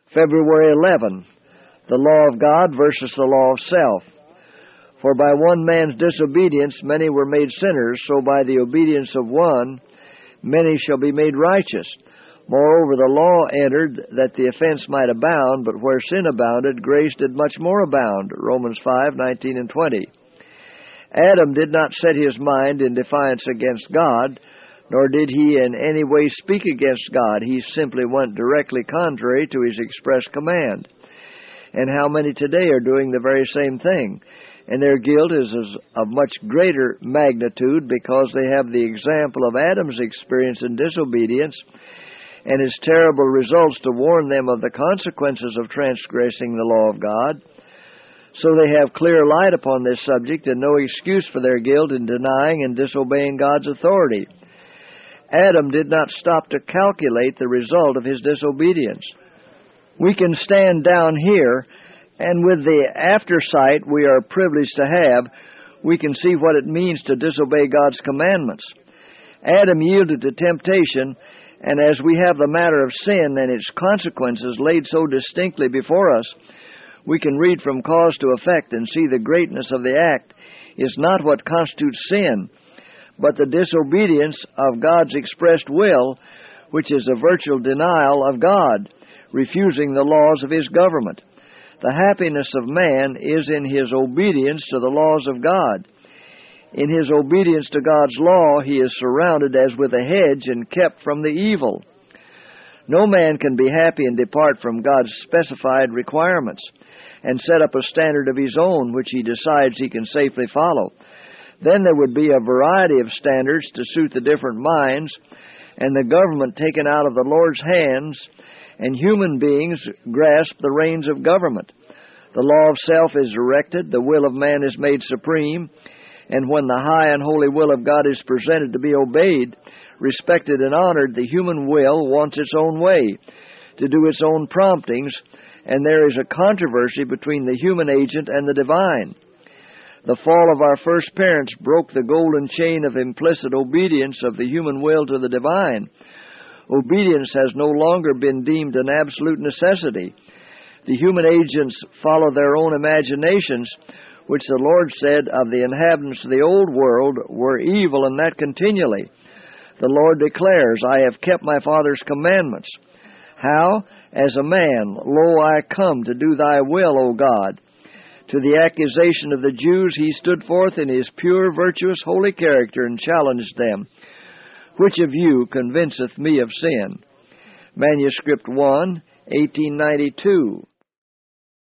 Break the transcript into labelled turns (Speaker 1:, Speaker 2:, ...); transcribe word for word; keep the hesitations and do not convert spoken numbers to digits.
Speaker 1: February eleventh, the law of God versus the law of self. For by one man's disobedience many were made sinners, so by the obedience of one many shall be made righteous. Moreover, the law entered that the offense might abound, but where sin abounded, grace did much more abound. Romans five, nineteen and twenty. Adam did not set his mind in defiance against God, nor did he in any way speak against God. He simply went directly contrary to his express command. And how many today are doing the very same thing? And their guilt is of much greater magnitude because they have the example of Adam's experience in disobedience and his terrible results to warn them of the consequences of transgressing the law of God. So they have clear light upon this subject and no excuse for their guilt in denying and disobeying God's authority. Adam did not stop to calculate the result of his disobedience. We can stand down here, and with the aftersight we are privileged to have, we can see what it means to disobey God's commandments. Adam yielded to temptation, and as we have the matter of sin and its consequences laid so distinctly before us, we can read from cause to effect and see the greatness of the act is not what constitutes sin, but the disobedience of God's expressed will, which is a virtual denial of God, refusing the laws of His government. The happiness of man is in his obedience to the laws of God. In his obedience to God's law, he is surrounded as with a hedge and kept from the evil. No man can be happy and depart from God's specified requirements and set up a standard of his own which he decides he can safely follow. Then there would be a variety of standards to suit the different minds, and the government taken out of the Lord's hands, and human beings grasp the reins of government. The law of self is erected, the will of man is made supreme, and when the high and holy will of God is presented to be obeyed, respected and honored, the human will wants its own way, to do its own promptings, and there is a controversy between the human agent and the divine. The fall of our first parents broke the golden chain of implicit obedience of the human will to the divine. Obedience has no longer been deemed an absolute necessity. The human agents follow their own imaginations, which the Lord said of the inhabitants of the old world were evil, and that continually. The Lord declares, I have kept my Father's commandments. How? As a man, lo, I come to do thy will, O God. To the accusation of the Jews he stood forth in his pure, virtuous, holy character and challenged them. Which of you convinceth me of sin? Manuscript one, eighteen ninety-two.